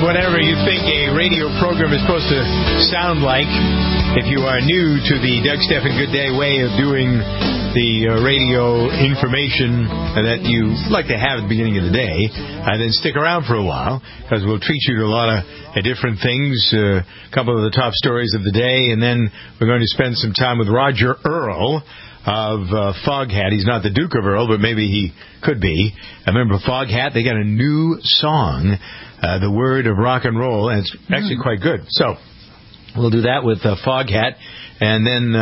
whatever you think a radio program is supposed to sound like. If you are new to the Doug Stephan Good Day way of doing the radio information that you like to have at the beginning of the day, then stick around for a while, because we'll treat you to a lot of different things, a couple of the top stories of the day, and then we're going to spend some time with Roger Earl of Foghat. He's not the Duke of Earl, but maybe he could be. I remember Foghat, they got a new song, The Word of Rock and Roll, and it's actually quite good. So we'll do that with Foghat, and then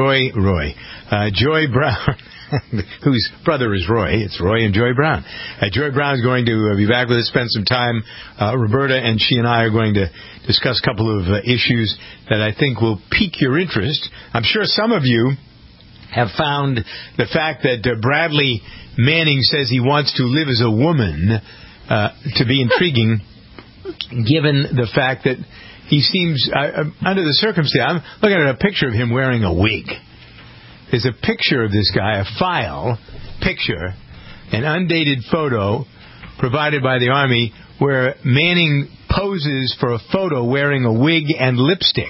Joy Brown, whose brother is Roy. It's Roy and Joy Brown. Joy Brown is going to be back with us, spend some time. Roberta and she and I are going to discuss a couple of issues that I think will pique your interest. I'm sure some of you have found the fact that Bradley Manning says he wants to live as a woman to be intriguing, given the fact that he seems, under the circumstance, I'm looking at a picture of him wearing a wig. There's a picture of this guy, a file picture, an undated photo provided by the Army where Manning poses for a photo wearing a wig and lipstick.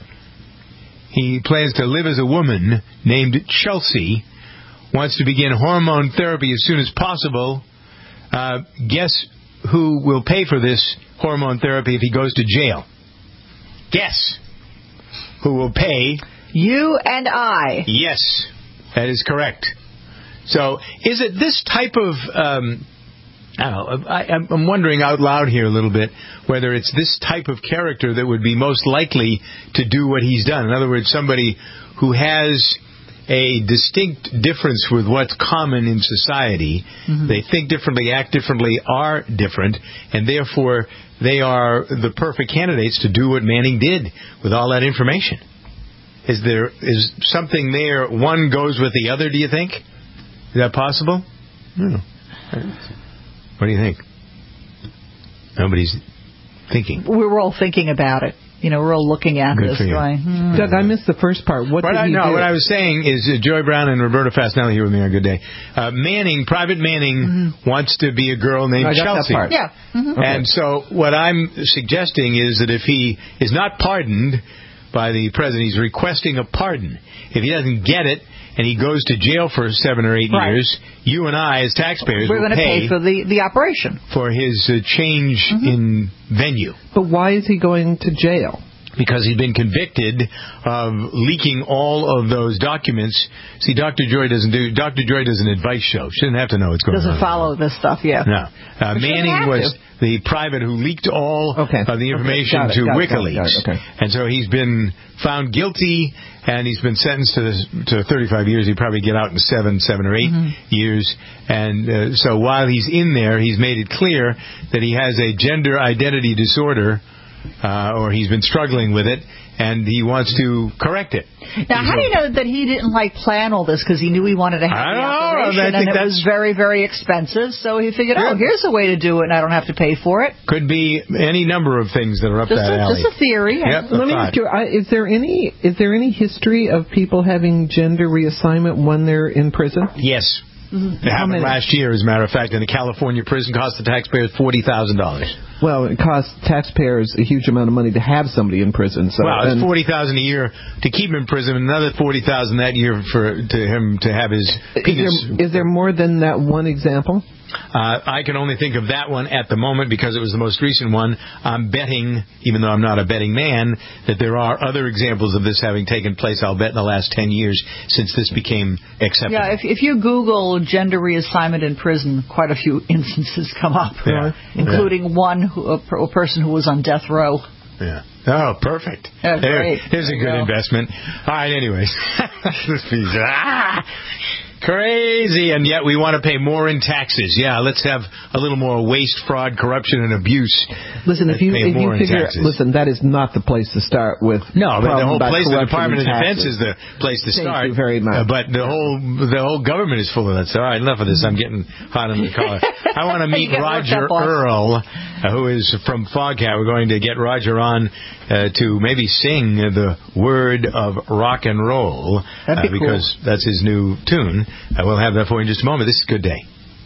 He plans to live as a woman named Chelsea, wants to begin hormone therapy as soon as possible. Guess who will pay for this hormone therapy if he goes to jail? Guess who will pay? You and I. Yes, that is correct. So is it this type of... I don't know, I'm wondering out loud here a little bit whether it's this type of character that would be most likely to do what he's done. In other words, somebody who has a distinct difference with what's common in society. Mm-hmm. They think differently, act differently, are different, and therefore they are the perfect candidates to do what Manning did with all that information. Is something there, one goes with the other, do you think? Is that possible? No. What do you think? Nobody's thinking. We're all thinking about it. We're all looking at this going, Doug, I missed the first part. What did he do? What I was saying is Joy Brown and Roberta Fastenelli here with me on Good Day. Private Manning wants to be a girl named Chelsea. That part. Yeah. Mm-hmm. Okay. And so what I'm suggesting is that if he is not pardoned by the president, he's requesting a pardon. If he doesn't get it, and he goes to jail for 7 or 8 years, you and I, as taxpayers, we're going to pay for the operation. For his change in venue. But why is he going to jail? Because he's been convicted of leaking all of those documents. See, Dr. Joy does an advice show. She doesn't have to know what's going on. Doesn't follow this stuff, yeah. No. Manning was the private who leaked all of the information to WikiLeaks. And so he's been found guilty, and he's been sentenced to 35 years. He'd probably get out in 7 or 8 years. And so while he's in there, he's made it clear that he has a gender identity disorder, or he's been struggling with it, and he wants to correct it. Now, how do you know that he didn't plan all this because he knew he wanted to have the operation, and it was very, very expensive, so he figured, here's a way to do it, and I don't have to pay for it? Could be any number of things that are up that alley. Just a theory. Yep, Let me ask you, is there any history of people having gender reassignment when they're in prison? Yes. It happened last year, as a matter of fact, in a California prison. Cost the taxpayers $40,000. Well, it costs taxpayers a huge amount of money to have somebody in prison. So it's $40,000 a year to keep him in prison, and another $40,000 that year for him to have his penis. Is there more than that one example? I can only think of that one at the moment because it was the most recent one. I'm betting, even though I'm not a betting man, that there are other examples of this having taken place, I'll bet, in the last 10 years since this became acceptable. Yeah, if you Google gender reassignment in prison, quite a few instances come up, including one a person who was on death row. Yeah. Oh, perfect. Yeah, great. There's a good investment. All right, anyways. Crazy, and yet we want to pay more in taxes. Yeah, let's have a little more waste, fraud, corruption, and abuse. Listen, if you figure, that is not the place to start with. No, but the whole place, the Department of Defense is the place to start. Thank you very much. But the whole government is full of that. So, all right, enough of this. I'm getting hot on the collar. I want to meet Roger Earl, who is from Foghat. We're going to get Roger on to maybe sing the word of rock and roll, because that's his new tune. We'll have that for you in just a moment. This is Good Day.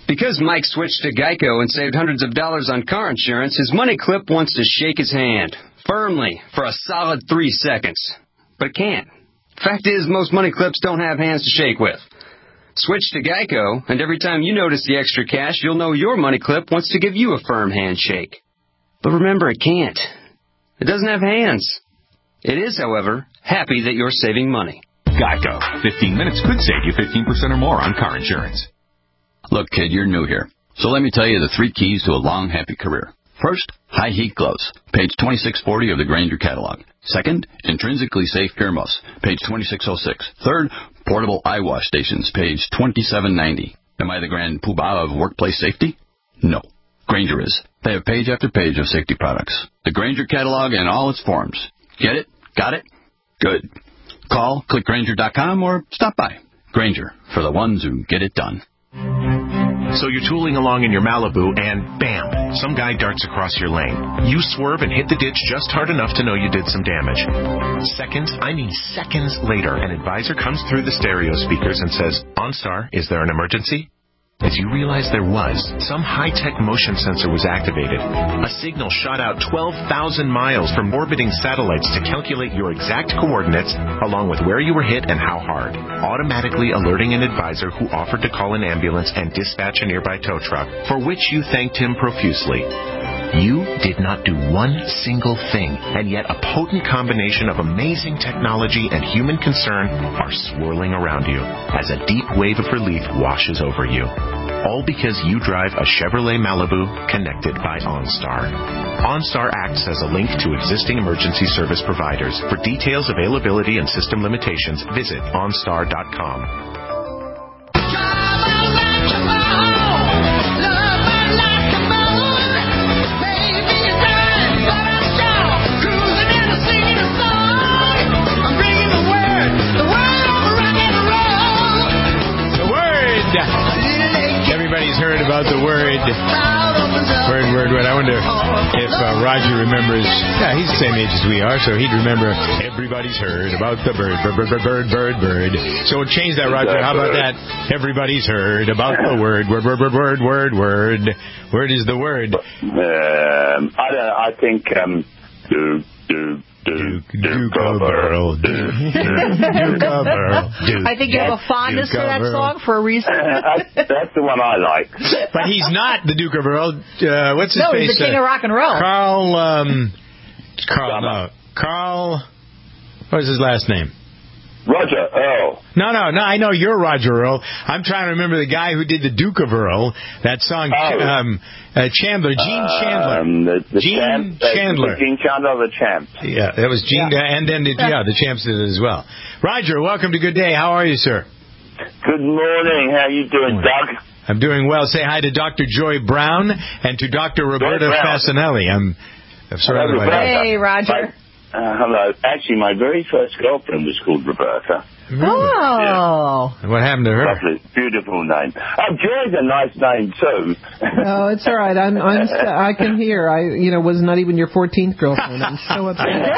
Because Mike switched to Geico and saved hundreds of dollars on car insurance, his money clip wants to shake his hand, firmly, for a solid 3 seconds. But it can't. Fact is, most money clips don't have hands to shake with. Switch to Geico, and every time you notice the extra cash, you'll know your money clip wants to give you a firm handshake. But remember, it can't. It doesn't have hands. It is, however, happy that you're saving money. Geico. 15 minutes could save you 15% or more on car insurance. Look, kid, you're new here. So let me tell you the 3 keys to a long, happy career. First, high heat gloves, page 2640 of the Grainger catalog. Second, intrinsically safe earmuffs, page 2606. Third, portable eye wash stations, page 2790. Am I the grand poobah of workplace safety? No. Grainger is. They have page after page of safety products. The Grainger catalog in all its forms. Get it? Got it? Good. Call, click Grainger.com, or stop by. Grainger, for the ones who get it done. So you're tooling along in your Malibu, and bam, some guy darts across your lane. You swerve and hit the ditch just hard enough to know you did some damage. Seconds later, an advisor comes through the stereo speakers and says, OnStar, is there an emergency? As you realize there was, some high-tech motion sensor was activated. A signal shot out 12,000 miles from orbiting satellites to calculate your exact coordinates, along with where you were hit and how hard, automatically alerting an advisor who offered to call an ambulance and dispatch a nearby tow truck, for which you thanked him profusely. You did not do one single thing, and yet a potent combination of amazing technology and human concern are swirling around you as a deep wave of relief washes over you. All because you drive a Chevrolet Malibu connected by OnStar. OnStar acts as a link to existing emergency service providers. For details, availability, and system limitations, visit OnStar.com. Everybody's heard about the word. I wonder if Roger remembers. Yeah, he's the same age as we are, so he'd remember. Everybody's heard about the bird. So we'll change that, Roger. How about that? Everybody's heard about the word. Word is the word. I think Duke-a-burl. I think you have a fondness for that song for a reason. That's the one I like. But he's not the Duke of Earl. What's his face? No, he's the king of rock and roll. Carl. What was his last name? Roger Earl. No, I know you're Roger Earl. I'm trying to remember the guy who did the Duke of Earl. That song, Chandler, Gene Chandler. Gene Chandler. Gene Chandler, the Champs. Yeah, that was Gene, and then the Champs did it as well. Roger, welcome to Good Day. How are you, sir? Good morning. How you doing, Doug? I'm doing well. Say hi to Dr. Joy Brown and to Dr. Roberta Fasanelli. I'm sorry. Hey, Roger. Hello. Actually, my very first girlfriend was called Roberta. Really? Oh. Yeah. What happened to her? Lovely, beautiful name. Joy's a nice name too. No, it's all right. I can hear. Was not even your 14th girlfriend. I'm so upset.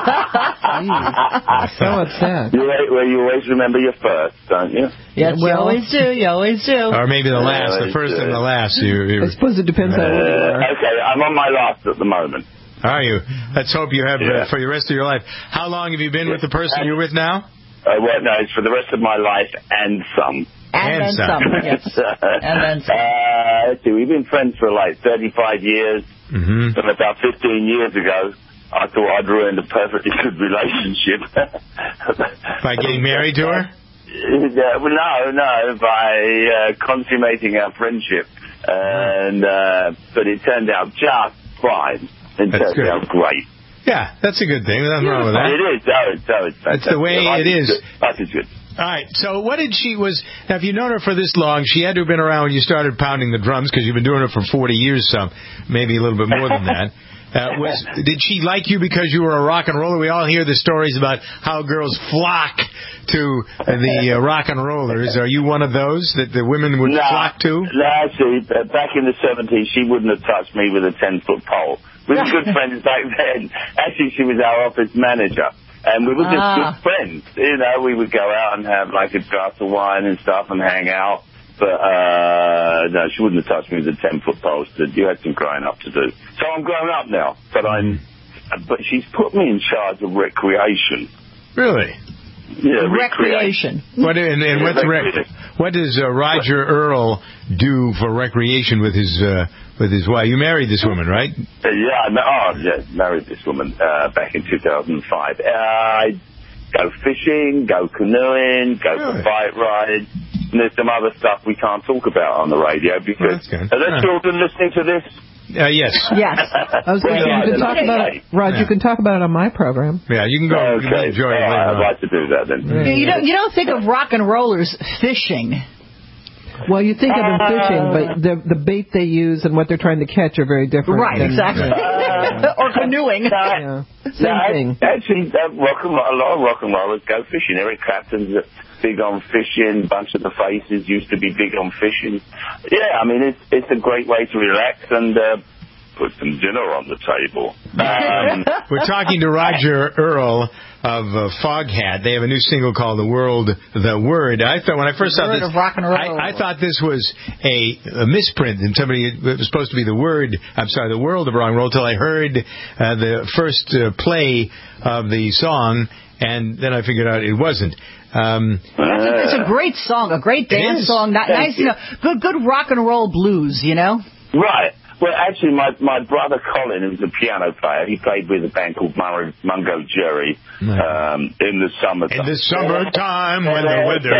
So upset. You always remember your first, don't you? Yes, you always do. Or maybe the last, the first and the last. I suppose it depends on where you are. Okay, I'm on my last at the moment. Are you? Let's hope you have for the rest of your life. How long have you been with the person you're with now? No, it's for the rest of my life and some. And then some, yes. And then some. Let's see, we've been friends for like 35 years. Mm-hmm. And about 15 years ago, I thought I'd ruined a perfectly good relationship. By getting married to her? No, by consummating our friendship. But it turned out just fine. It turned out great. Yeah, that's a good thing. Nothing wrong with that. It is. That's the way it is. Life is good. All right. So now, if you've known her for this long, she had to have been around when you started pounding the drums, because you've been doing it for 40 years, maybe a little bit more than that. Did she like you because you were a rock and roller? We all hear the stories about how girls flock to the rock and rollers. Are you one of those that the women would flock to? No, actually, back in the 70s, she wouldn't have touched me with a 10-foot pole. We were good friends back then. Actually, she was our office manager. And we were just good friends. We would go out and have like a glass of wine and stuff and hang out. But, no, she wouldn't have touched me with a 10-foot pole. Said, you had some growing up to do. So I'm grown up now, but she's put me in charge of recreation. Really? Yeah, recreation. What does Roger Earl do for recreation with his wife? You married this woman, right? Married this woman back in 2005. I go fishing, go canoeing, go for bike rides. And there's some other stuff we can't talk about on the radio because are there children listening to this? Yes. Yes. I was going to say, you can talk about it, Rod. You can talk about it on my program. Yeah, you can go. Okay. You can enjoy it later I'd like to do that then. Yeah. You don't think of rock and rollers fishing. Well, you think of them fishing, but the bait they use and what they're trying to catch are very different. Right, exactly. Or canoeing. Same thing. Actually, a lot of rock and rollers go fishing. Eric Clapton's big on fishing. A bunch of the Faces used to be big on fishing. Yeah, I mean, it's a great way to relax and put some dinner on the table. We're talking to Roger Earl of Foghat. They have a new single called "The Word." I thought when I first saw this, rock and roll. I thought this was a misprint, and it was supposed to be the Word. I'm sorry, "The World of Rock and Roll." Till I heard the first play of the song, and then I figured out it wasn't. It's a great song, a great dance song. Nice, good rock and roll blues, Right. Well, actually, my brother Colin, who's a piano player, he played with a band called Mungo Jerry in the summertime. In the summertime when the weather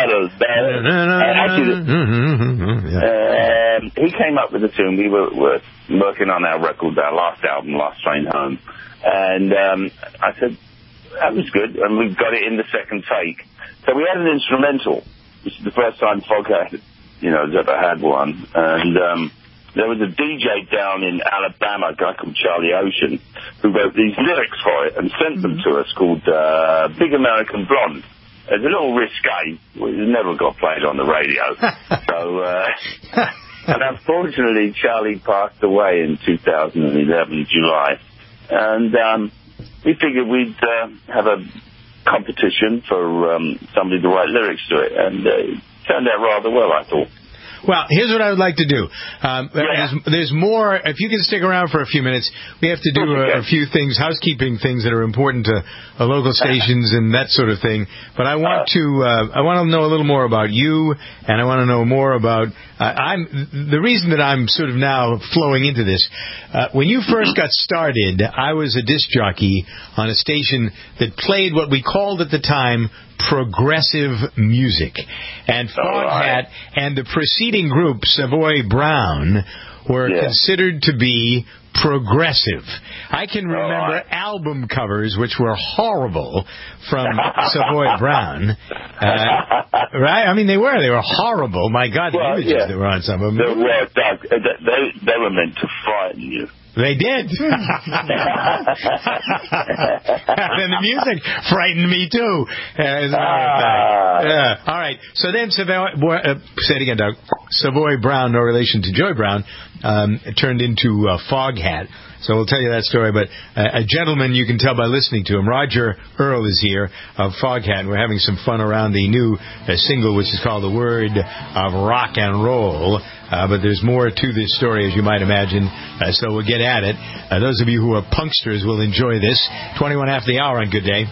is he came up with a tune. We were working on our record, our last album, Last Train Home. And I said, that was good. And we got it in the second take. So we had an instrumental, which is the first time Foghat, has ever had one. And there was a DJ down in Alabama, a guy called Charlie Ocean, who wrote these lyrics for it and sent them to us called Big American Blonde. It's a little risque. It never got played on the radio. And unfortunately, Charlie passed away in 2011, July. And we figured we'd have a competition for somebody to write lyrics to it. And it turned out rather well, I thought. Well, here's what I would like to do. There's more. If you can stick around for a few minutes, we have to do a few things, housekeeping things that are important to local stations and that sort of thing. But I want to know a little more about you, and I want to know more about. The reason that I'm sort of now flowing into this. When you first got started, I was a disc jockey on a station that played what we called at the time progressive music. And Foghat and the preceding group, Savoy Brown, were considered to be progressive. I can remember album covers which were horrible from Savoy Brown. Right? I mean, they were horrible. My God, the images that were on some of them. They were meant to frighten you. They did. And the music frightened me, too. As a matter of fact. All right. So then, say it again, Doug. Savoy Brown, no relation to Joy Brown, turned into Foghat. So we'll tell you that story. But a gentleman, you can tell by listening to him, Roger Earl is here of Foghat. We're having some fun around the new single, which is called "The Word of Rock and Roll." But there's more to this story, as you might imagine. So we'll get at it. Those of you who are punksters will enjoy this. 21 after the hour on Good Day.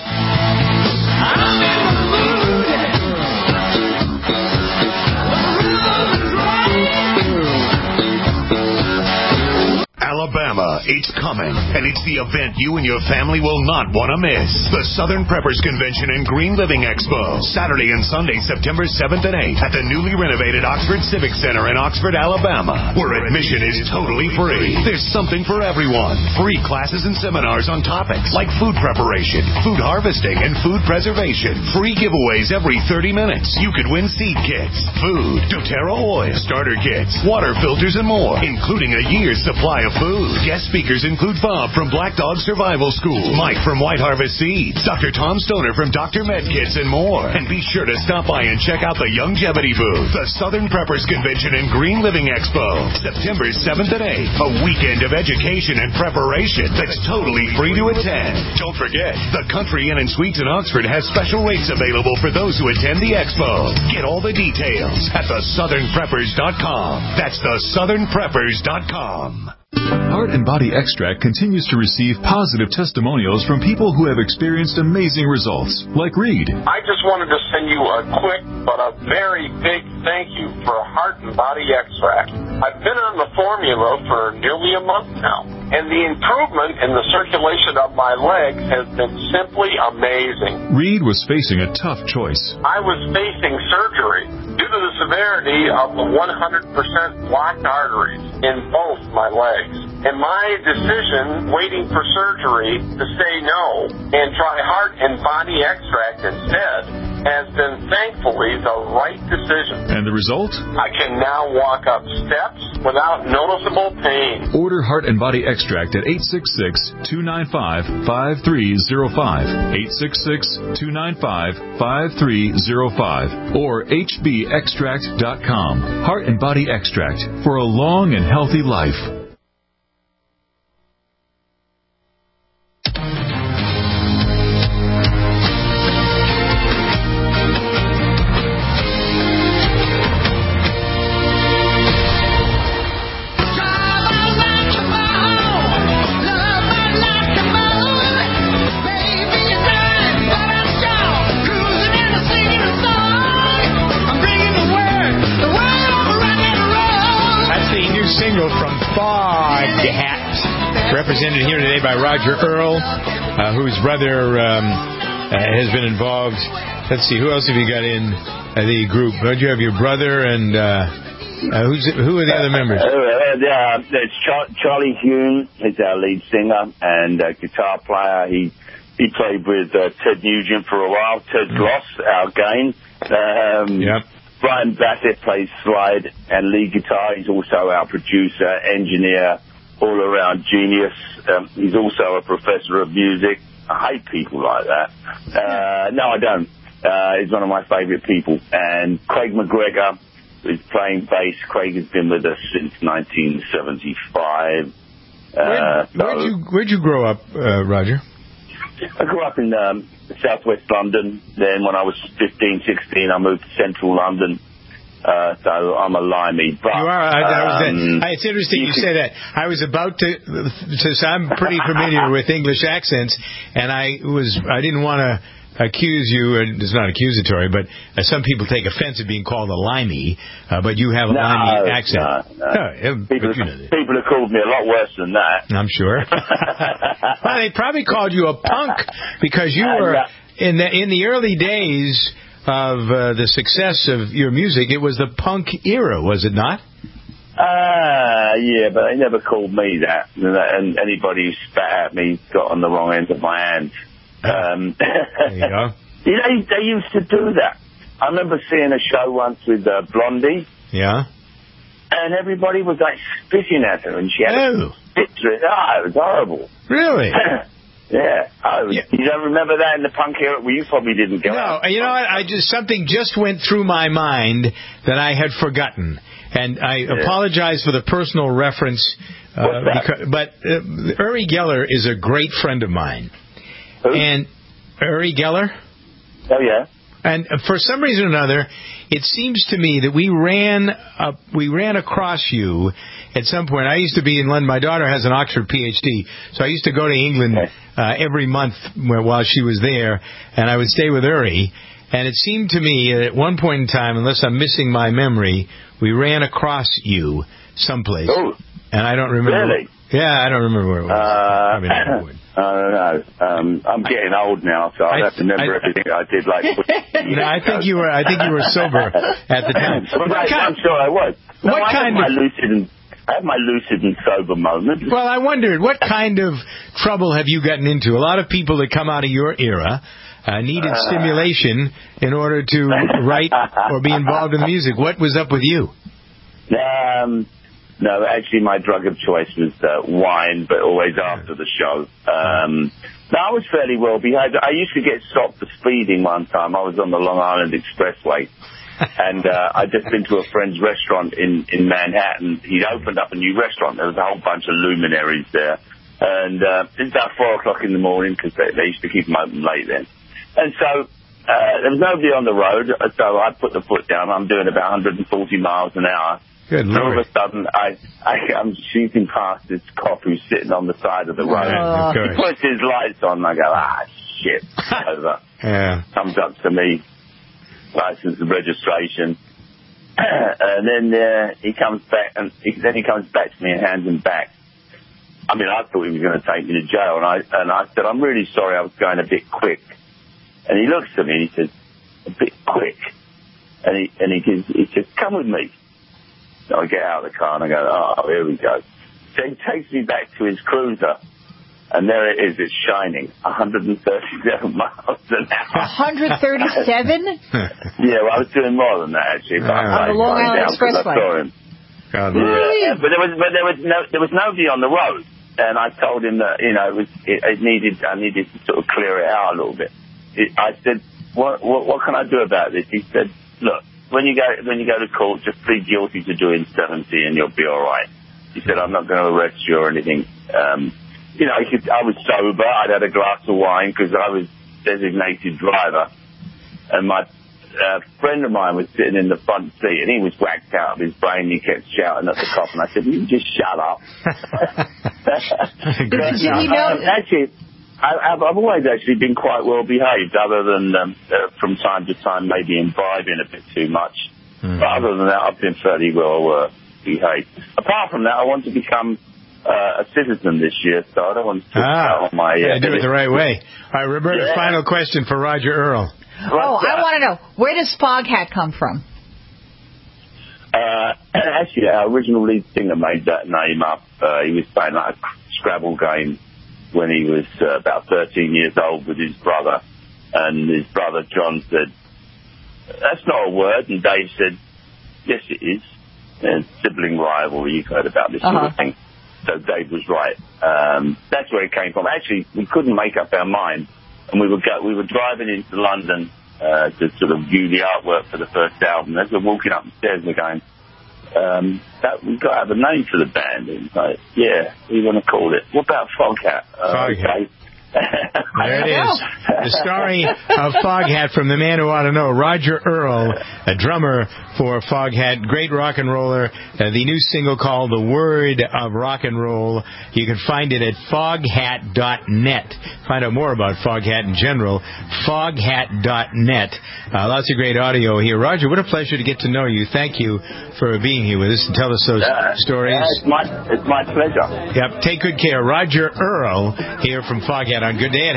Alabama, it's coming, and it's the event you and your family will not want to miss. The Southern Preppers Convention and Green Living Expo, Saturday and Sunday, September 7th and 8th at the newly renovated Oxford Civic Center in Oxford, Alabama, where admission is totally free. There's something for everyone. Free classes and seminars on topics like food preparation, food harvesting, and food preservation. Free giveaways every 30 minutes. You could win seed kits, food, doTERRA oil, starter kits, water filters, and more, including a year's supply of food. Guest Guest speakers include Bob from Black Dog Survival School, Mike from White Harvest Seeds, Dr. Tom Stoner from Dr. Medkits, and more. And be sure to stop by and check out the Longevity booth, the Southern Preppers Convention and Green Living Expo, September 7th and 8th. A weekend of education and preparation that's totally free to attend. Don't forget, the Country Inn and Suites in Oxford has special rates available for those who attend the expo. Get all the details at thesouthernpreppers.com. That's thesouthernpreppers.com. Heart and Body Extract continues to receive positive testimonials from people who have experienced amazing results, like Reed. I just wanted to send you a quick but a very big thank you for Heart and Body Extract. I've been on the formula for nearly a month now, and the improvement in the circulation of my legs has been simply amazing. Reed was facing a tough choice. I was facing surgery due to the severity of the 100% blocked arteries in both my legs. And my decision, waiting for surgery, to say no and try Heart and Body Extract instead, has been thankfully the right decision. And the result? I can now walk up steps without noticeable pain. Order Heart and Body Extract at 866-295-5305, 866-295-5305, or hbextract.com. Heart and Body Extract for a long and healthy life. Represented here today by Roger Earl, whose brother has been involved. Let's see, who else have you got in the group? You have your brother and who are the other members? There's Charlie Hume, is our lead singer and guitar player. He played with Ted Nugent for a while. Ted Gloss, our gain. Brian Bassett plays slide and lead guitar. He's also our producer, engineer, all-around genius. He's also a professor of music. I hate people like that. No, I don't. He's one of my favorite people. And Craig McGregor is playing bass. Craig has been with us since 1975. Where'd you grow up, Roger? I grew up in southwest London. Then when I was 15, 16, I moved to central London. So I'm a limey. But, you are. It's interesting you say that. I was about to so I'm pretty familiar with English accents, and I didn't want to accuse you, and it's not accusatory, but some people take offense at being called a limey, but you have a limey accent. No. People have called me a lot worse than that. I'm sure. Well, they probably called you a punk because you were in the early days of the success of your music. It was the punk era, was it not? Yeah, but they never called me that. And anybody who spat at me got on the wrong end of my hand. There you go. They used to do that. I remember seeing a show once with Blondie. Yeah. And everybody was like spitting at her, and she had a spit to it. It was horrible. Really? Yeah. You don't remember that in the punk era? Well, you probably didn't go. No, you know what? Something just went through my mind that I had forgotten. And I apologize for the personal reference. But Uri Geller is a great friend of mine. Who? And Uri Geller? Oh, yeah. And for some reason or another, it seems to me that we ran across you at some point. I used to be in London. My daughter has an Oxford PhD, so I used to go to England every month while she was there, and I would stay with Uri. And it seemed to me that at one point in time, unless I'm missing my memory, we ran across you someplace. Oh. And I don't remember. Really? Yeah, I don't remember where it was. I don't know. I'm getting old now, so I have to remember everything I did. Like, I think you were sober at the time. I'm sure I was. I have my lucid and sober moments. Well, I wondered, what kind of trouble have you gotten into? A lot of people that come out of your era needed stimulation in order to write or be involved in music. What was up with you? No, actually, my drug of choice was wine, but always after the show. No, I was fairly well behaved. I used to get stopped for speeding one time. I was on the Long Island Expressway, and I'd just been to a friend's restaurant in Manhattan. He'd opened up a new restaurant. There was a whole bunch of luminaries there. And it was about 4 o'clock in the morning, because they used to keep them open late then. And so there was nobody on the road, so I put the foot down. I'm doing about 140 miles an hour. Good Lord. All of a sudden, I'm shooting past this cop who's sitting on the side of the road. He puts his lights on, and I go, shit, over. Comes up to me, license and registration. And then he comes back, and then he comes back to me and hands him back. I mean, I thought he was going to take me to jail, and I said, I'm really sorry, I was going a bit quick. And he looks at me and he says, a bit quick. And he says, come with me. So I get out of the car and I go, oh, here we go. So he takes me back to his cruiser, and there it is, it's shining, 137 miles an hour. 137? Yeah, well, I was doing more than that, actually. On the Long Island Expressway. Yeah, but there was nobody on the road, and I told him that I needed to sort of clear it out a little bit. I said, what can I do about this? He said, look, when you go to court, just plead guilty to doing 70, and you'll be all right. He said, I'm not going to arrest you or anything. I was sober. I'd had a glass of wine because I was designated driver, and my friend of mine was sitting in the front seat, and he was whacked out of his brain. He kept shouting at the cop, and I said, "You just shut up." Actually, I've always actually been quite well behaved, other than from time to time maybe imbibing a bit too much. But other than that, I've been fairly well behaved. Apart from that, I want to become a citizen this year, so I don't want to talk on my... do it the right way. All right, Roberta, final question for Roger Earl. I want to know, where does Foghat come from? Actually, our original lead singer made that name up. He was playing like a Scrabble game when he was about 13 years old with his brother. And his brother, John, said, that's not a word. And Dave said, yes, it is. And sibling rivalry, you've heard about this sort of thing. So Dave was right. That's where it came from. Actually, we couldn't make up our mind. And we were driving into London to sort of view the artwork for the first album. As we're walking up the stairs, we're going, we've got to have a name for the band. And it's like, yeah, we want to call it. What about Foghat? Foghat. There it is. The story of Foghat from the man who ought to know, Roger Earl, a drummer for Foghat, great rock and roller. The new single called The Word of Rock and Roll. You can find it at foghat.net. Find out more about Foghat in general, foghat.net. Lots of great audio here. Roger, what a pleasure to get to know you. Thank you for being here with us and tell us those stories. It's my pleasure. Yep. Take good care. Roger Earl here from Foghat on Good Day at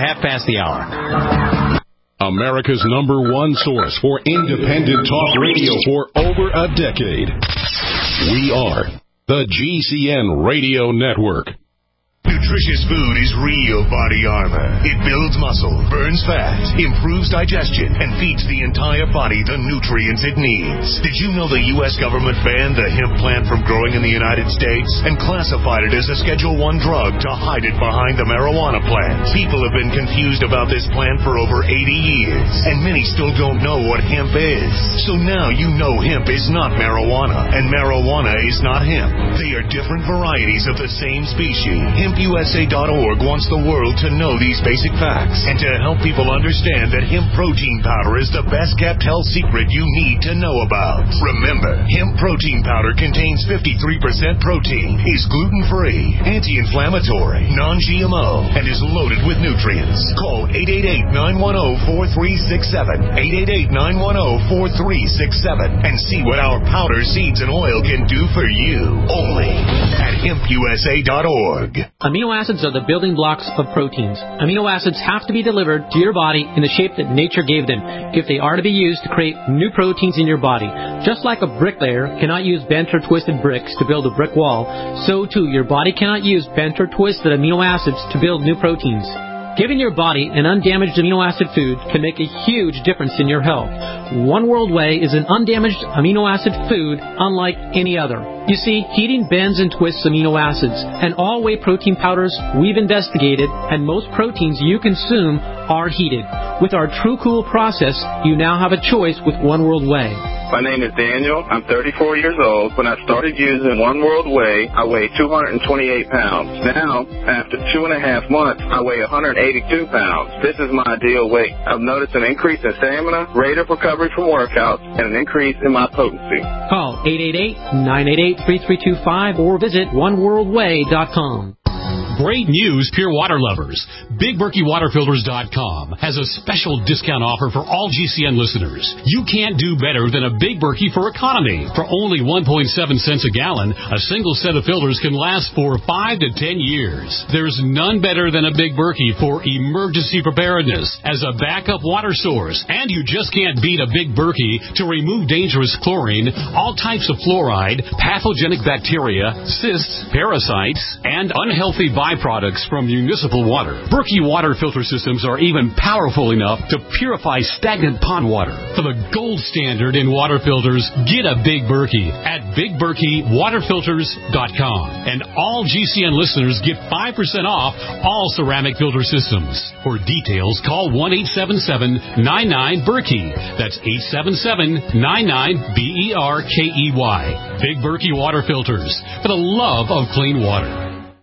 5:30. America's #1 source for independent talk radio for over a decade. We are the GCN Radio Network. Nutritious food is real body armor. It builds muscle, burns fat, improves digestion, and feeds the entire body the nutrients it needs. Did you know the U.S. government banned the hemp plant from growing in the United States and classified it as a Schedule I drug to hide it behind the marijuana plant? People have been confused about this plant for over 80 years, and many still don't know what hemp is. So now you know hemp is not marijuana, and marijuana is not hemp. They are different varieties of the same species. HempUSA.org wants the world to know these basic facts and to help people understand that hemp protein powder is the best kept health secret you need to know about. Remember, hemp protein powder contains 53% protein, is gluten-free, anti-inflammatory, non-GMO, and is loaded with nutrients. Call 888-910-4367, 888-910-4367, and see what our powder, seeds, and oil can do for you. Only at HempUSA.org. Amino acids are the building blocks of proteins. Amino acids have to be delivered to your body in the shape that nature gave them if they are to be used to create new proteins in your body. Just like a bricklayer cannot use bent or twisted bricks to build a brick wall, so too your body cannot use bent or twisted amino acids to build new proteins. Giving your body an undamaged amino acid food can make a huge difference in your health. One World Whey is an undamaged amino acid food unlike any other. You see, heating bends and twists amino acids, and all whey protein powders we've investigated, and most proteins you consume are heated. With our True Cool process, you now have a choice with One World Whey. My name is Daniel. I'm 34 years old. When I started using One World Whey, I weighed 228 pounds. Now, after 2.5 months, I weigh 182 pounds. This is my ideal weight. I've noticed an increase in stamina, rate of recovery from workouts, and an increase in my potency. Call 888-988-3325 or visit oneworldwhey.com. Great news, Pure Water lovers. BigBerkeyWaterFilters.com has a special discount offer for all GCN listeners. You can't do better than a Big Berkey for economy. For only 1.7 cents a gallon, a single set of filters can last for 5 to 10 years. There's none better than a Big Berkey for emergency preparedness as a backup water source. And you just can't beat a Big Berkey to remove dangerous chlorine, all types of fluoride, pathogenic bacteria, cysts, parasites, and unhealthy byproducts from municipal water. Berkey water filter systems are even powerful enough to purify stagnant pond water. For the gold standard in water filters, get a Big Berkey at BigBerkeyWaterFilters.com. And all GCN listeners get 5% off all ceramic filter systems. For details, call 1-877-99-BERKEY. That's 877-99-BERKEY. Big Berkey Water Filters, for the love of clean water.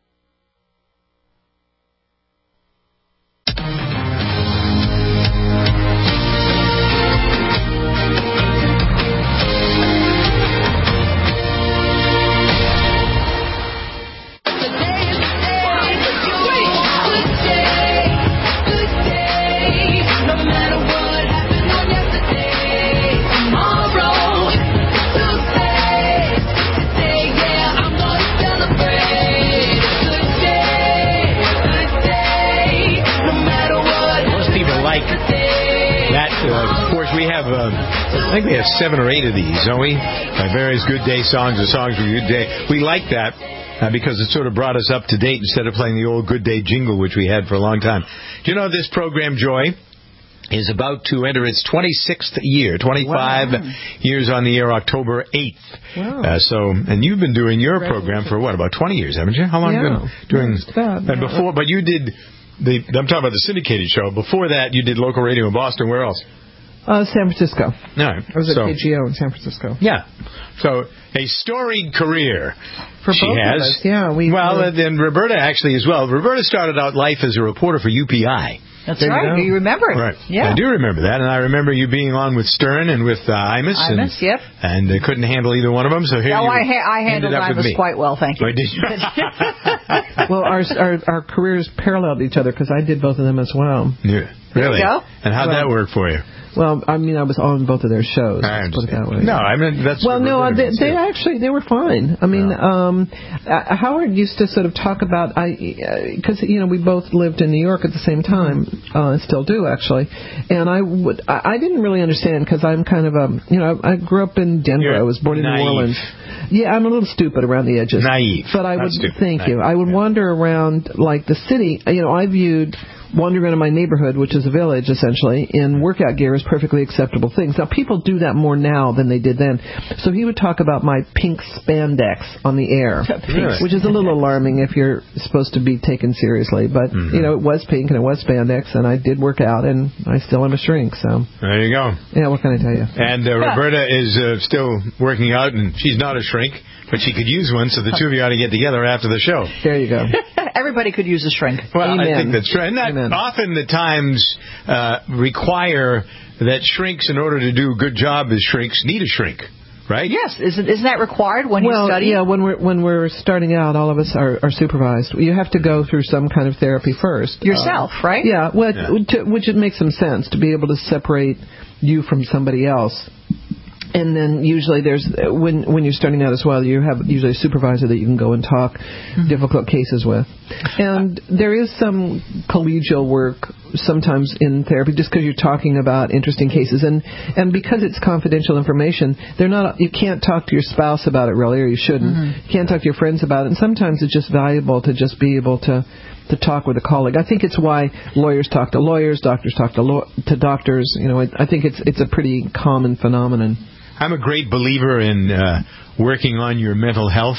I think we have 7 or 8 of these, don't we? Various good day songs or songs for a good day. We like that because it sort of brought us up to date instead of playing the old good day jingle, which we had for a long time. Do you know this program, Joy, is about to enter its 26th year, 25 years on the air, October 8th. Wow. And you've been doing your program for, what, about 20 years, haven't you? How long have you been doing? And before, but you did, I'm talking about the syndicated show. Before that, you did local radio in Boston. Where else? San Francisco. No, I was at KGO in San Francisco. Yeah. So a storied career for she both has. Of us. Yeah. And Roberta actually as well. Roberta started out life as a reporter for UPI. That's right. You remember it. Right. Yeah. I do remember that, and I remember you being on with Stern and with Imus. Imus, yep. And couldn't handle either one of them, so here you I handled Imus quite well, thank you. Oh, did you? Well, our careers paralleled each other because I did both of them as well. Yeah. Really? There you go. And how'd that work for you? Well, I mean, I was on both of their shows. I put it that way. No, I mean, that's... Well, no, they were fine. I mean, Howard used to sort of talk about, because, we both lived in New York at the same time, still do, actually, and I didn't really understand, because I'm kind of I grew up in Denver. I was born in New Orleans. Yeah, I'm a little stupid around the edges. Naive. But I would, thank you. I would wander around, like, the city. I viewed wandering around my neighborhood, which is a village, essentially, in workout gear is perfectly acceptable things. Now, people do that more now than they did then. So he would talk about my pink spandex on the air, which is a little alarming if you're supposed to be taken seriously. But, it was pink and it was spandex, and I did work out, and I still am a shrink. So there you go. Yeah, what can I tell you? And Roberta is still working out, and she's not a shrink, but she could use one, so the two of you ought to get together after the show. There you go. Everybody could use a shrink. Well, Amen. I think that's true. And that often the times require that shrinks, in order to do a good job as shrinks, need a shrink. Right? Yes. Isn't that required when you study? Yeah, when we're starting out, all of us are supervised. You have to go through some kind of therapy first. Yourself, right? Yeah, which it makes some sense to be able to separate you from somebody else. And then usually there's, when you're starting out as well, you have usually a supervisor that you can go and talk difficult cases with. And there is some collegial work sometimes in therapy just because you're talking about interesting cases, and because it's confidential information, you can't talk to your spouse about it really, or you shouldn't. You can't talk to your friends about it, and sometimes it's just valuable to just be able to talk with a colleague. I think it's why lawyers talk to lawyers, doctors talk to doctors. I think it's a pretty common phenomenon. I'm a great believer in working on your mental health.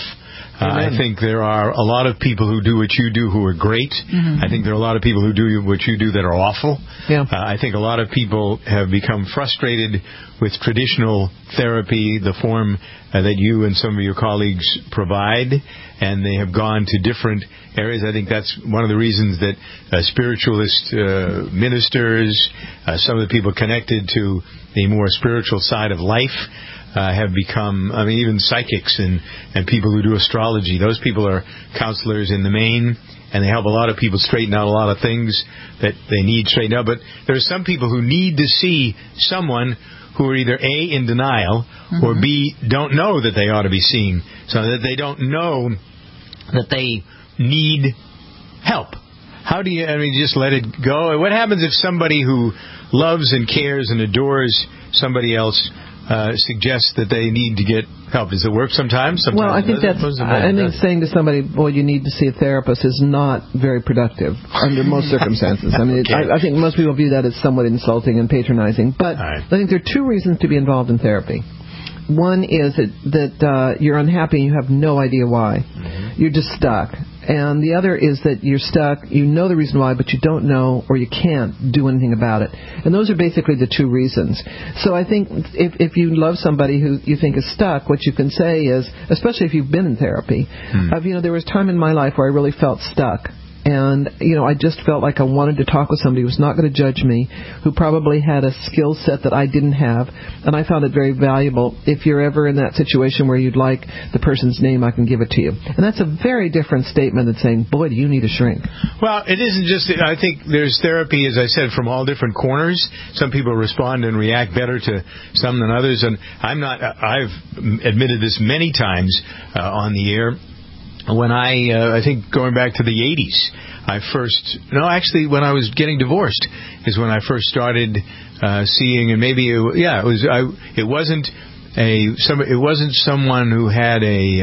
I think there are a lot of people who do what you do who are great. I think there are a lot of people who do what you do that are awful. I think a lot of people have become frustrated with traditional therapy, the form that you and some of your colleagues provide, and they have gone to different areas. I think that's one of the reasons that spiritualist ministers, some of the people connected to the more spiritual side of life, have become, even psychics and people who do astrology. Those people are counselors in the main, and they help a lot of people straighten out a lot of things that they need straightened out. But there are some people who need to see someone who are either A, in denial, or B, don't know that they ought to be seen, so that they don't know that they need help. How do you, just let it go? What happens if somebody who loves and cares and adores somebody else suggests that they need to get help? Does it work sometimes? Well, I think saying to somebody, "Well, you need to see a therapist," is not very productive under most circumstances. I think most people view that as somewhat insulting and patronizing. But I think there are two reasons to be involved in therapy. One is that you're unhappy and you have no idea why. You're just stuck. And the other is that you're stuck, you know the reason why, but you don't know or you can't do anything about it. And those are basically the two reasons. So I think if you love somebody who you think is stuck, what you can say is, especially if you've been in therapy, there was a time in my life where I really felt stuck. And, I just felt like I wanted to talk with somebody who was not going to judge me, who probably had a skill set that I didn't have. And I found it very valuable. If you're ever in that situation where you'd like the person's name, I can give it to you. And that's a very different statement than saying, boy, do you need a shrink. Well, it isn't just, I think there's therapy, as I said, from all different corners. Some people respond and react better to some than others. And I've admitted this many times on the air. When I think going back to the 80s, when I was getting divorced is when I first started seeing, and maybe it wasn't someone who had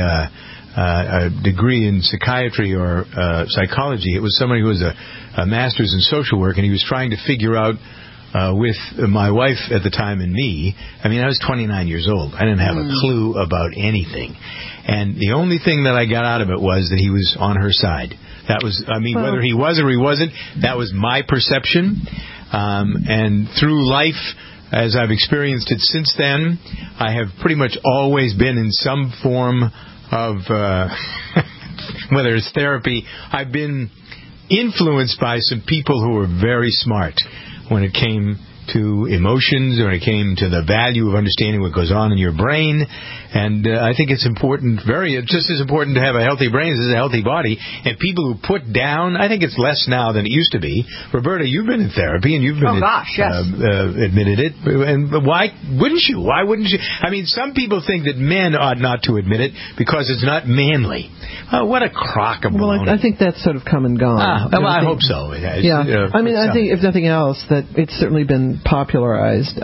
a degree in psychiatry or psychology. It was somebody who was a master's in social work, and he was trying to figure out with my wife at the time and me. I was 29 years old. I didn't have a clue about anything. And the only thing that I got out of it was that he was on her side. That was, whether he was or he wasn't, that was my perception. And through life, as I've experienced it since then, I have pretty much always been in some form of, whether it's therapy, I've been influenced by some people who were very smart when it came to emotions, or it came to the value of understanding what goes on in your brain. And I think it's important, just as important to have a healthy brain as a healthy body. And people who put down, I think it's less now than it used to be. Roberta, you've been in therapy, and you've been admitted it. And why wouldn't you? Why wouldn't you? Some people think that men ought not to admit it because it's not manly. What a crock of baloney. Well, I think that's sort of come and gone. I hope so. I think, if nothing else, that it's certainly been popularized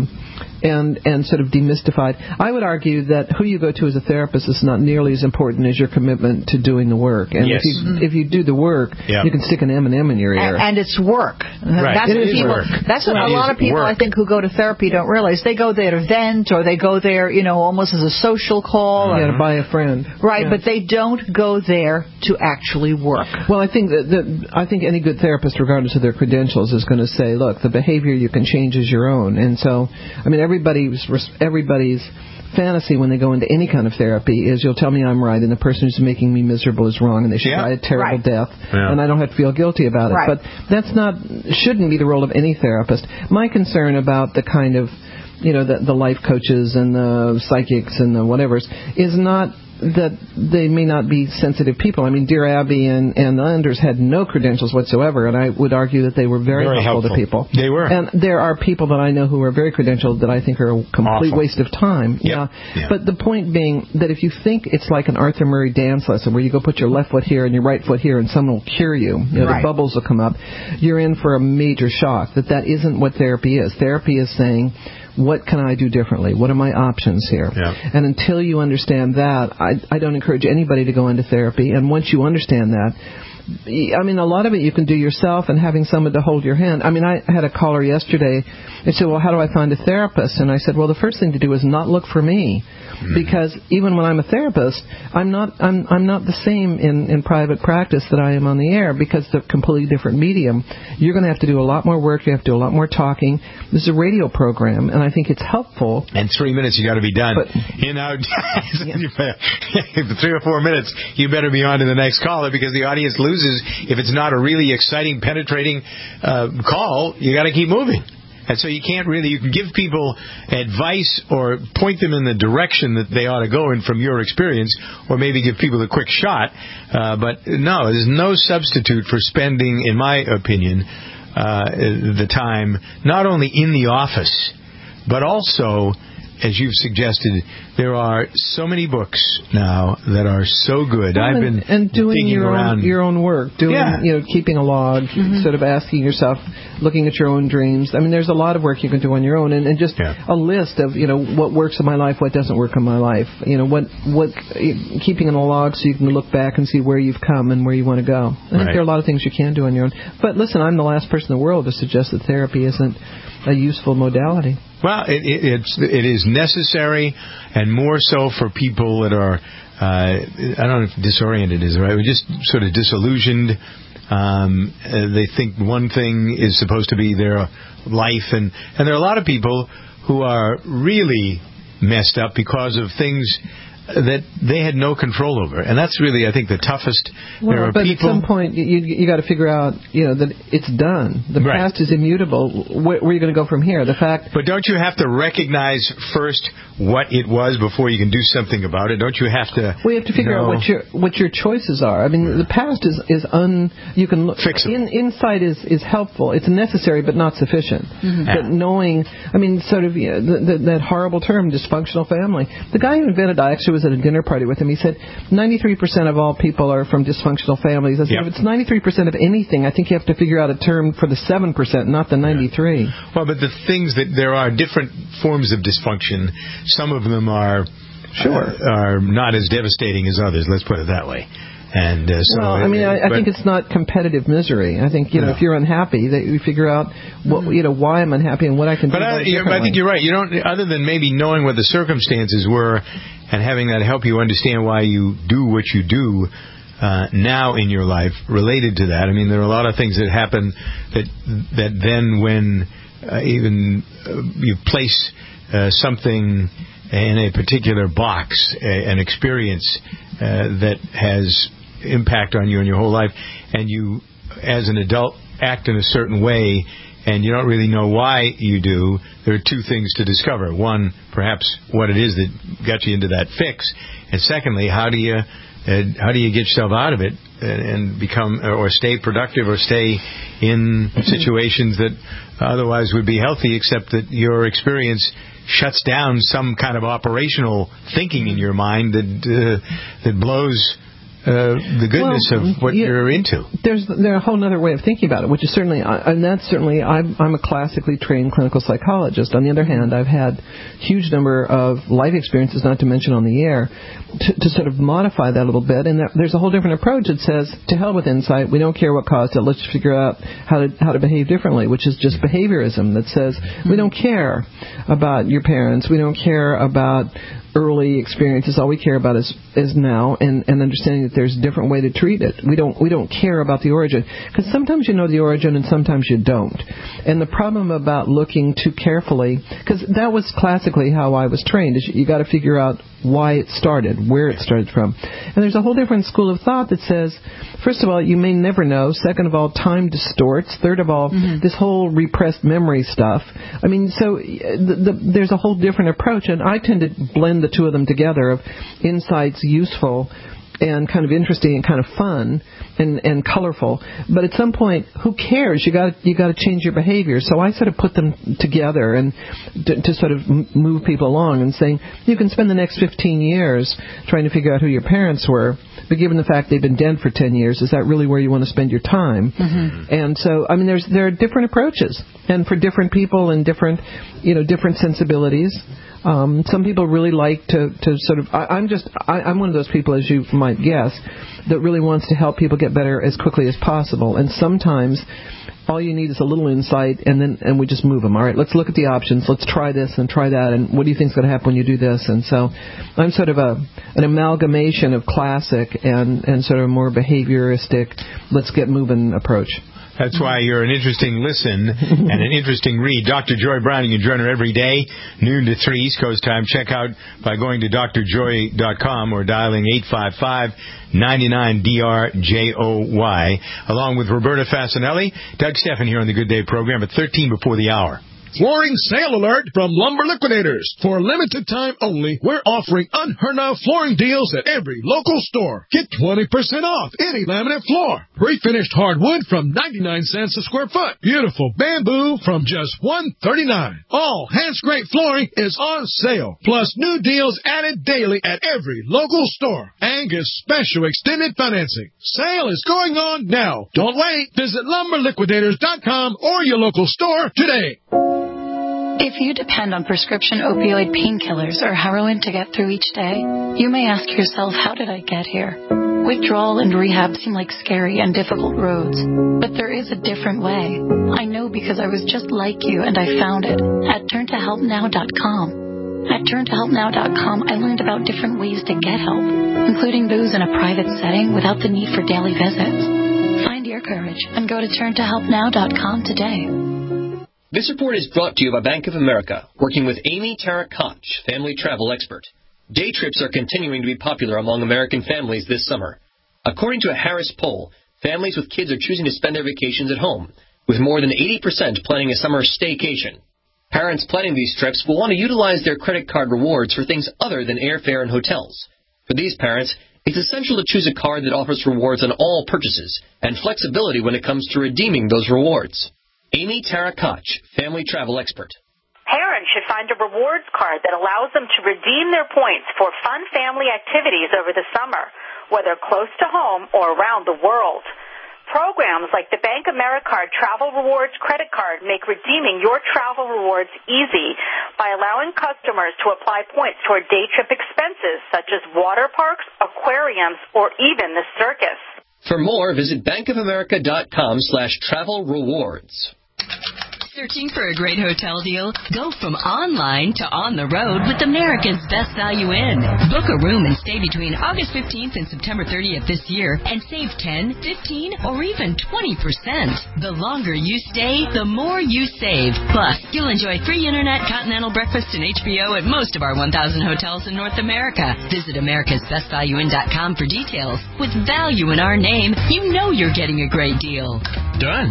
and sort of demystified. I would argue that who you go to as a therapist is not nearly as important as your commitment to doing the work. And if you do the work, you can stick an M&M in your ear. And it's work. Right. That's what a lot of people, I think, who go to therapy don't realize. They go there to vent, or they go there, almost as a social call. To buy a friend. Right, but they don't go there to actually work. Well, I think I think any good therapist, regardless of their credentials, is going to say, look, the behavior you can change is your own. And so, everybody's fantasy when they go into any kind of therapy is, you'll tell me I'm right, and the person who's making me miserable is wrong, and they should die a terrible death, and I don't have to feel guilty about it. But that's shouldn't be the role of any therapist. My concern about the kind of, the life coaches and the psychics and the whatevers is not that they may not be sensitive people. I mean, Dear Abby and the Anders had no credentials whatsoever, and I would argue that they were very helpful to people. They were. And there are people that I know who are very credentialed that I think are a complete waste of time. Yep. Yeah. But the point being that if you think it's like an Arthur Murray dance lesson where you go put your left foot here and your right foot here and someone will cure you, the bubbles will come up, you're in for a major shock. That isn't what therapy is. Therapy is saying, what can I do differently? What are my options here? Yeah. And until you understand that, I don't encourage anybody to go into therapy. And once you understand that, I mean, a lot of it you can do yourself and having someone to hold your hand. I mean, I had a caller yesterday and said, well, how do I find a therapist? And I said, well, the first thing to do is not look for me. Because even when I'm a therapist, I'm not the same in private practice that I am on the air, because they're a completely different medium. You're going to have to do a lot more work. You have to do a lot more talking. This is a radio program, and I think it's helpful. And 3 minutes, you got to be done. But, for 3 or 4 minutes, you better be on to the next caller, because the audience loses if it's not a really exciting, penetrating call. You got to keep moving. And so you can't really, you can give people advice or point them in the direction that they ought to go in from your experience, or maybe give people a quick shot. But no, there's no substitute for spending, in my opinion, the time not only in the office, but also, as you've suggested, there are so many books now that are so good. I've been doing your own work, keeping a log, sort of asking yourself, looking at your own dreams. I mean, there's a lot of work you can do on your own, and just a list of what works in my life, what doesn't work in my life. What keeping in a log so you can look back and see where you've come and where you want to go. I think there are a lot of things you can do on your own. But listen, I'm the last person in the world to suggest that therapy isn't a useful modality. Well, it is necessary, and more so for people that are, I don't know if disoriented is the right word, just sort of disillusioned. They think one thing is supposed to be their life, and there are a lot of people who are really messed up because of things that they had no control over, and that's really, I think, the toughest. Well, but at some point you got to figure out, that it's done. The past is immutable. Where are you going to go from here? But don't you have to recognize first what it was before you can do something about it? Don't you have to? We have to figure out what your choices are. I mean, the past is you can look. Insight is helpful. It's necessary, but not sufficient. But knowing, I mean, sort of that horrible term, dysfunctional family. The guy who invented, I actually was at a dinner party with him. He said 93% of all people are from dysfunctional families. I said, if it's 93% of anything, I think you have to figure out a term for the 7%, not the 93. Well, but the things that there are different forms of dysfunction. Some of them are not as devastating as others. Let's put it that way. And I think it's not competitive misery. I think if you're unhappy, that you figure out why I'm unhappy and what I can do. But I think you're right. You don't, other than maybe knowing what the circumstances were and having that help you understand why you do what you do now in your life related to that. I mean, there are a lot of things that happen that then when even you place something in a particular box, an experience that has impact on you in your whole life, and you, as an adult, act in a certain way, and you don't really know why you do, there are two things to discover. One, perhaps what it is that got you into that fix, and secondly, how do you get yourself out of it and become or stay productive or stay in situations that otherwise would be healthy, except that your experience shuts down some kind of operational thinking in your mind that blows the goodness of what you're into. There's a whole other way of thinking about it, which is certainly, and that's certainly, I'm a classically trained clinical psychologist. On the other hand, I've had huge number of life experiences, not to mention on the air, to sort of modify that a little bit. And there's a whole different approach that says, to hell with insight, we don't care what caused it, let's figure out how to behave differently, which is just behaviorism that says, we don't care about your parents, we don't care about early experiences. All we care about is now, and understanding that there's a different way to treat it. We don't care about the origin, because sometimes you know the origin and sometimes you don't. And the problem about looking too carefully, because that was classically how I was trained, is you got to figure out why it started, where it started from. And there's a whole different school of thought that says, first of all, you may never know. Second of all, time distorts. Third of all, this whole repressed memory stuff. I mean, so there's a whole different approach, and I tend to blend the two of them together, of insights useful and kind of interesting and kind of fun and colorful. But at some point, who cares? You got to change your behavior. So I sort of put them together and to sort of move people along and saying, you can spend the next 15 years trying to figure out who your parents were, but given the fact they've been dead for 10 years, is that really where you want to spend your time? And so, I mean, there are different approaches, and for different people and different sensibilities. Some people really like to sort of. I'm one of those people, as you might guess, that really wants to help people get better as quickly as possible. And sometimes all you need is a little insight, and we just move them. All right, let's look at the options. Let's try this and try that. And what do you think is going to happen when you do this? And so I'm sort of an amalgamation of classic and sort of a more behavioristic, let's get moving approach. That's why you're an interesting listen and an interesting read. Dr. Joy Brown, you can join her every day, noon to 3 East Coast time. Check out by going to drjoy.com or dialing 855-99-DRJOY. Along with Roberta Fasanelli, Doug Steffen here on the Good Day program at 13 before the hour. Flooring sale alert from Lumber Liquidators. For a limited time only, we're offering unheard-of flooring deals at every local store. Get 20% off any laminate floor. Pre-finished hardwood from 99 cents a square foot. Beautiful bamboo from just $139. All hand-scraped flooring is on sale. Plus new deals added daily at every local store. Angus special extended financing. Sale is going on now. Don't wait. Visit lumberliquidators.com or your local store today. If you depend on prescription opioid painkillers or heroin to get through each day, you may ask yourself, how did I get here? Withdrawal and rehab seem like scary and difficult roads, but there is a different way. I know because I was just like you and I found it at turntohelpnow.com. At turntohelpnow.com, I learned about different ways to get help, including those in a private setting without the need for daily visits. Find your courage and go to turntohelpnow.com today. This report is brought to you by Bank of America, working with Amy Tara Koch, family travel expert. Day trips are continuing to be popular among American families this summer. According to a Harris poll, families with kids are choosing to spend their vacations at home, with more than 80% planning a summer staycation. Parents planning these trips will want to utilize their credit card rewards for things other than airfare and hotels. For these parents, it's essential to choose a card that offers rewards on all purchases and flexibility when it comes to redeeming those rewards. Amy Tara Koch, family travel expert. Parents should find a rewards card that allows them to redeem their points for fun family activities over the summer, whether close to home or around the world. Programs like the Bank Americard Travel Rewards credit card make redeeming your travel rewards easy by allowing customers to apply points toward day trip expenses such as water parks, aquariums, or even the circus. For more, visit bankofamerica.com/travelrewards. Searching for a great hotel deal? Go from online to on the road with America's Best Value Inn. Book a room and stay between August 15th and September 30th this year and save 10, 15, or even 20%. The longer you stay, the more you save. Plus, you'll enjoy free internet, continental breakfast, and HBO at most of our 1,000 hotels in North America. Visit americasbestvalueinn.com for details. With value in our name, you know you're getting a great deal. Done.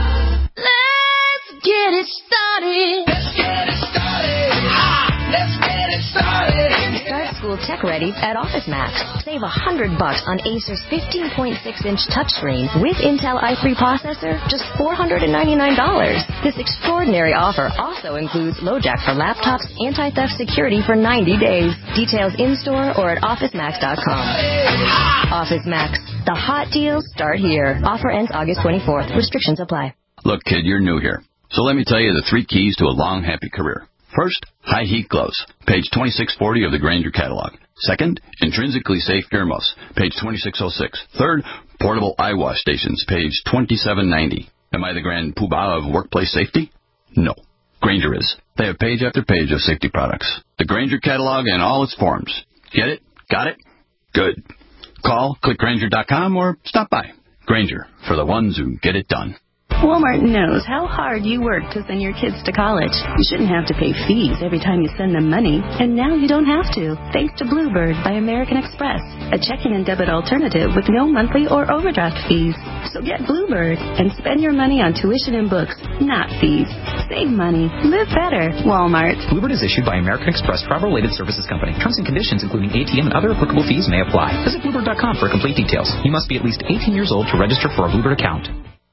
Let's get it started. Let's get it started. Let's get it started. Start school tech ready at OfficeMax. Save $100 on Acer's 15.6-inch touchscreen with Intel i3 processor, just $499. This extraordinary offer also includes LoJack for laptops, anti-theft security for 90 days. Details in-store or at OfficeMax.com. OfficeMax. The hot deals start here. Offer ends August 24th. Restrictions apply. Look, kid, you're new here. So let me tell you the 3 keys to a long, happy career. First, high heat gloves, page 2640 of the Grainger catalog. Second, intrinsically safe earmuffs, page 2606. Third, portable eye wash stations, page 2790. Am I the grand poobah of workplace safety? No. Grainger is. They have page after page of safety products. The Grainger catalog in all its forms. Get it? Got it? Good. Call, click Grainger.com, or stop by. Grainger, for the ones who get it done. Walmart knows how hard you work to send your kids to college. You shouldn't have to pay fees every time you send them money, and now you don't have to, thanks to Bluebird by American Express, a checking and debit alternative with no monthly or overdraft fees. So get Bluebird and spend your money on tuition and books, not fees. Save money. Live better. Walmart. Bluebird is issued by American Express Travel-Related Services Company. Terms and conditions, including ATM and other applicable fees, may apply. Visit Bluebird.com for complete details. You must be at least 18 years old to register for a Bluebird account.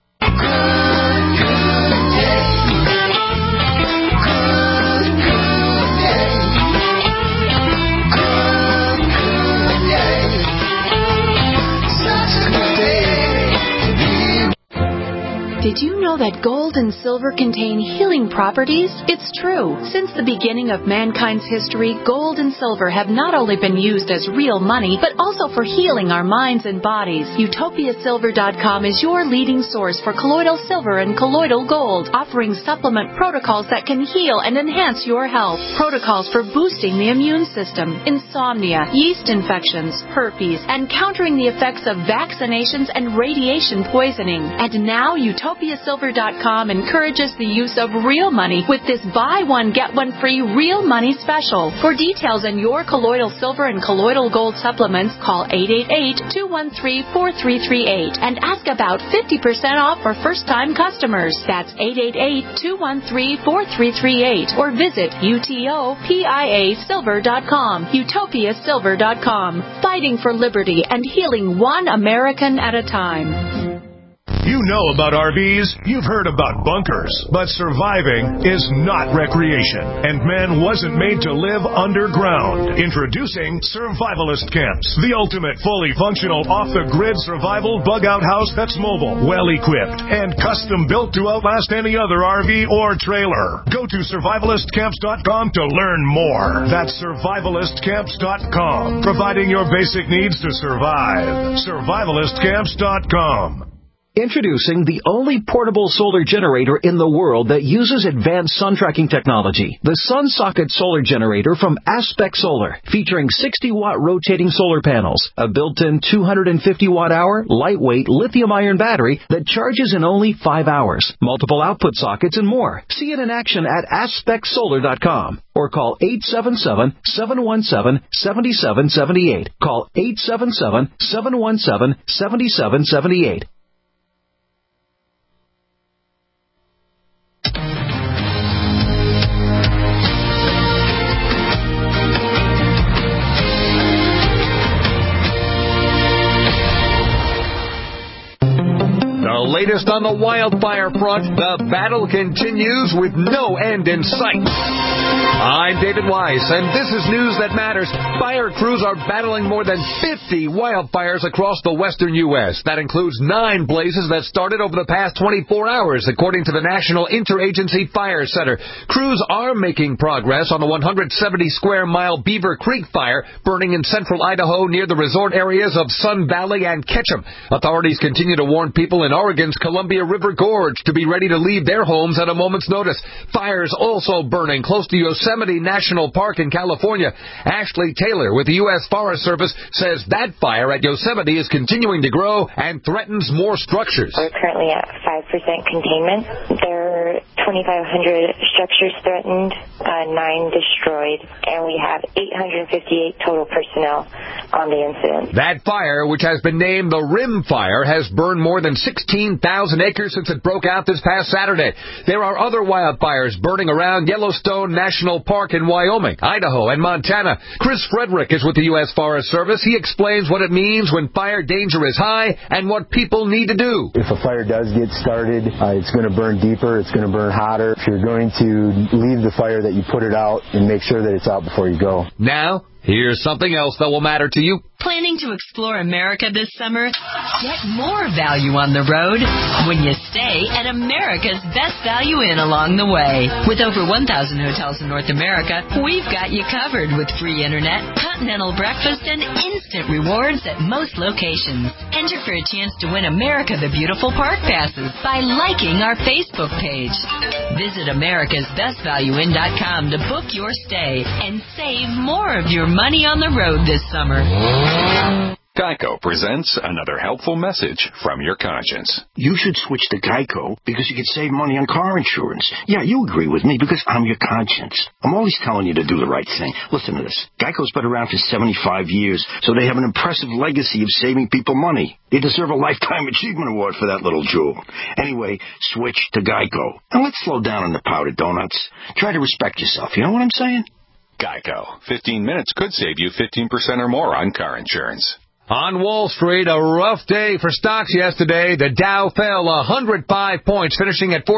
Did you know that gold and silver contain healing properties? It's true. Since the beginning of mankind's history, gold and silver have not only been used as real money, but also for healing our minds and bodies. UtopiaSilver.com is your leading source for colloidal silver and colloidal gold, offering supplement protocols that can heal and enhance your health. Protocols for boosting the immune system, insomnia, yeast infections, herpes, and countering the effects of vaccinations and radiation poisoning. And now UtopiaSilver.com encourages the use of real money with this buy one, get one free real money special. For details on your colloidal silver and colloidal gold supplements, call 888-213-4338 and ask about 50% off for first-time customers. That's 888-213-4338 or visit UTOPIASilver.com. UtopiaSilver.com. Fighting for liberty and healing one American at a time. You know about RVs, you've heard about bunkers, but surviving is not recreation, and man wasn't made to live underground. Introducing Survivalist Camps, the ultimate fully functional off-the-grid survival bug-out house that's mobile, well-equipped, and custom-built to outlast any other RV or trailer. Go to survivalistcamps.com to learn more. That's survivalistcamps.com, providing your basic needs to survive. Survivalistcamps.com. Introducing the only portable solar generator in the world that uses advanced sun tracking technology. The SunSocket Solar Generator from Aspect Solar, featuring 60-watt rotating solar panels, a built-in 250-watt-hour lightweight lithium-ion battery that charges in only 5 hours, multiple output sockets, and more. See it in action at AspectSolar.com or call 877-717-7778. Call 877-717-7778. The latest on the wildfire front, the battle continues with no end in sight. I'm David Weiss, and this is news that matters. Fire crews are battling more than 50 wildfires across the western U.S. That includes 9 blazes that started over the past 24 hours, according to the National Interagency Fire Center. Crews are making progress on the 170-square-mile Beaver Creek fire burning in central Idaho near the resort areas of Sun Valley and Ketchum. Authorities continue to warn people in Oregon's Columbia River Gorge to be ready to leave their homes at a moment's notice. Fires also burning close to Yosemite National Park in California. Ashley Taylor with the U.S. Forest Service says that fire at Yosemite is continuing to grow and threatens more structures. We're currently at 5% containment. There are 2,500 structures threatened, 9 destroyed, and we have 858 total personnel on the incident. That fire, which has been named the Rim Fire, has burned more than 16,000 acres since it broke out this past Saturday. There are other wildfires burning around Yellowstone National Park in Wyoming, Idaho, and Montana. Chris Frederick is with the U.S. Forest Service. He explains what it means when fire danger is high and what people need to do. If a fire does get started, it's going to burn deeper, it's going to burn hotter. If you're going to leave the fire, that you put it out and make sure that it's out before you go. Now, here's something else that will matter to you. Planning to explore America this summer? Get more value on the road when you stay at America's Best Value Inn along the way. With over 1,000 hotels in North America, we've got you covered with free internet, continental breakfast, and instant rewards at most locations. Enter for a chance to win America the Beautiful Park Passes by liking our Facebook page. Visit americasbestvalueinn.com to book your stay and save more of your money on the road this summer. Geico presents another helpful message from your conscience. You should switch to Geico because you can save money on car insurance. Yeah, you agree with me because I'm your conscience. I'm always telling you to do the right thing. Listen to this. Geico's been around for 75 years, so they have an impressive legacy of saving people money. They deserve a Lifetime Achievement Award for that little jewel. Anyway, switch to Geico. And let's slow down on the powdered donuts. Try to respect yourself. You know what I'm saying? Geico. 15 minutes could save you 15% or more on car insurance. On Wall Street, a rough day for stocks yesterday. The Dow fell 105 points, finishing at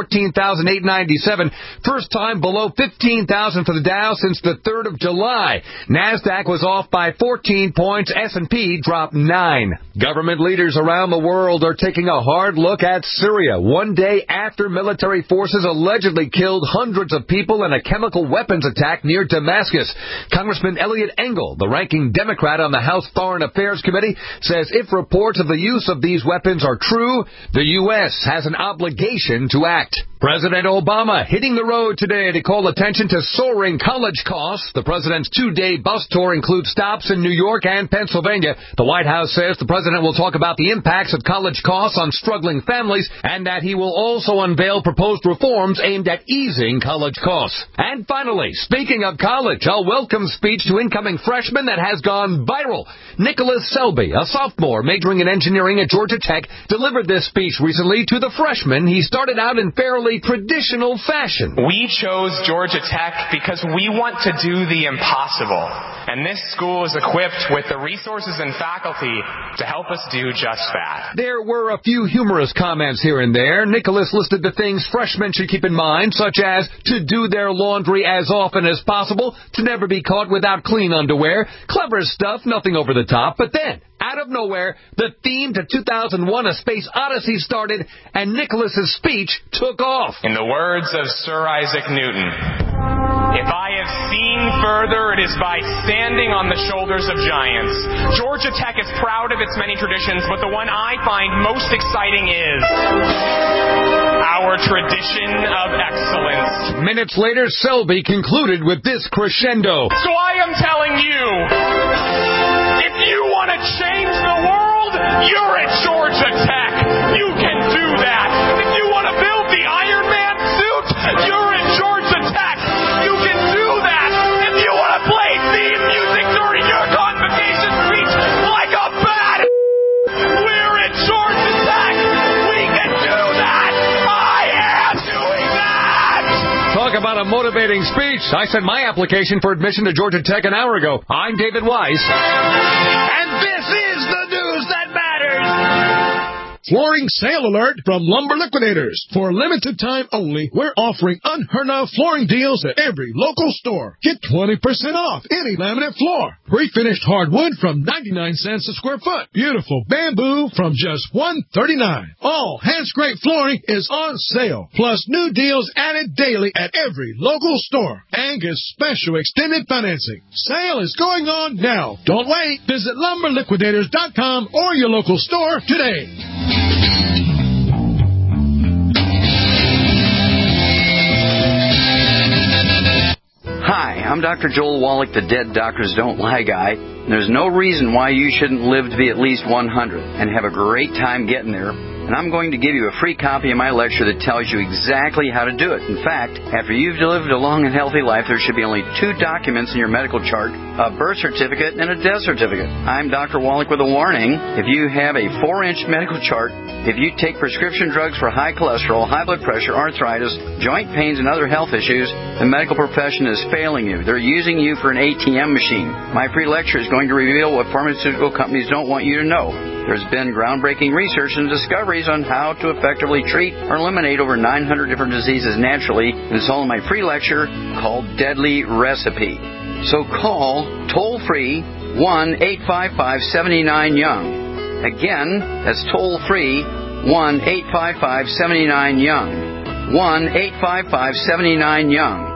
14,897. First time below 15,000 for the Dow since the 3rd of July. NASDAQ was off by 14 points. S&P dropped 9. Government leaders around the world are taking a hard look at Syria, one day after military forces allegedly killed hundreds of people in a chemical weapons attack near Damascus. Congressman Eliot Engel, the ranking Democrat on the House Foreign Affairs Committee, says if reports of the use of these weapons are true, the U.S. has an obligation to act. President Obama hitting the road today to call attention to soaring college costs. The president's 2-day bus tour includes stops in New York and Pennsylvania. The White House says the president will talk about the impacts of college costs on struggling families and that he will also unveil proposed reforms aimed at easing college costs. And finally, speaking of college, a welcome speech to incoming freshmen that has gone viral. Nicholas Selby, a sophomore majoring in engineering at Georgia Tech, delivered this speech recently to the freshmen. He started out in fairly traditional fashion. We chose Georgia Tech because we want to do the impossible. And this school is equipped with the resources and faculty to help us do just that. There were a few humorous comments here and there. Nicholas listed the things freshmen should keep in mind, such as to do their laundry as often as possible, to never be caught without clean underwear. Clever stuff, nothing over the top. But then, out of nowhere, the theme to 2001 A Space Odyssey started, and Nicholas's speech took off. In the words of Sir Isaac Newton, if I have seen further, it is by standing on the shoulders of giants. Georgia Tech is proud of its many traditions, but the one I find most exciting is our tradition of excellence. Minutes later, Selby concluded with this crescendo. So I am telling you, if you want to change the world, you're at Georgia Tech. You can do that. If you want to build the Iron Man suit, you're at Georgia Tech. You can do that. If you want to play theme music during your convocation speech like a bad, we're at Georgia Tech. We can do that. I am doing that. Talk about a motivating speech. I sent my application for admission to Georgia Tech an hour ago. I'm David Weiss. And this is the news that matters. Flooring sale alert from Lumber Liquidators. For limited time only, we're offering unheard of flooring deals at every local store. Get 20% off any laminate floor. Pre-finished hardwood from 99 cents a square foot. Beautiful bamboo from just $139. All hand-scraped flooring is on sale. Plus new deals added daily at every local store. Angus special extended financing. Sale is going on now. Don't wait. Visit LumberLiquidators.com or your local store today. Hi, I'm Dr. Joel Wallach, the Dead Doctors Don't Lie guy. There's no reason why you shouldn't live to be at least 100 and have a great time getting there. And I'm going to give you a free copy of my lecture that tells you exactly how to do it. In fact, after you've lived a long and healthy life, there should be only 2 documents in your medical chart, a birth certificate and a death certificate. I'm Dr. Wallach with a warning. If you have a 4-inch medical chart, if you take prescription drugs for high cholesterol, high blood pressure, arthritis, joint pains, and other health issues, the medical profession is failing you. They're using you for an ATM machine. My free lecture is going to reveal what pharmaceutical companies don't want you to know. There's been groundbreaking research and discoveries on how to effectively treat or eliminate over 900 different diseases naturally. And it's all in my free lecture called Deadly Recipe. So call toll-free 1-855-79-YOUNG. Again, that's toll-free 1-855-79-YOUNG. 1-855-79-YOUNG.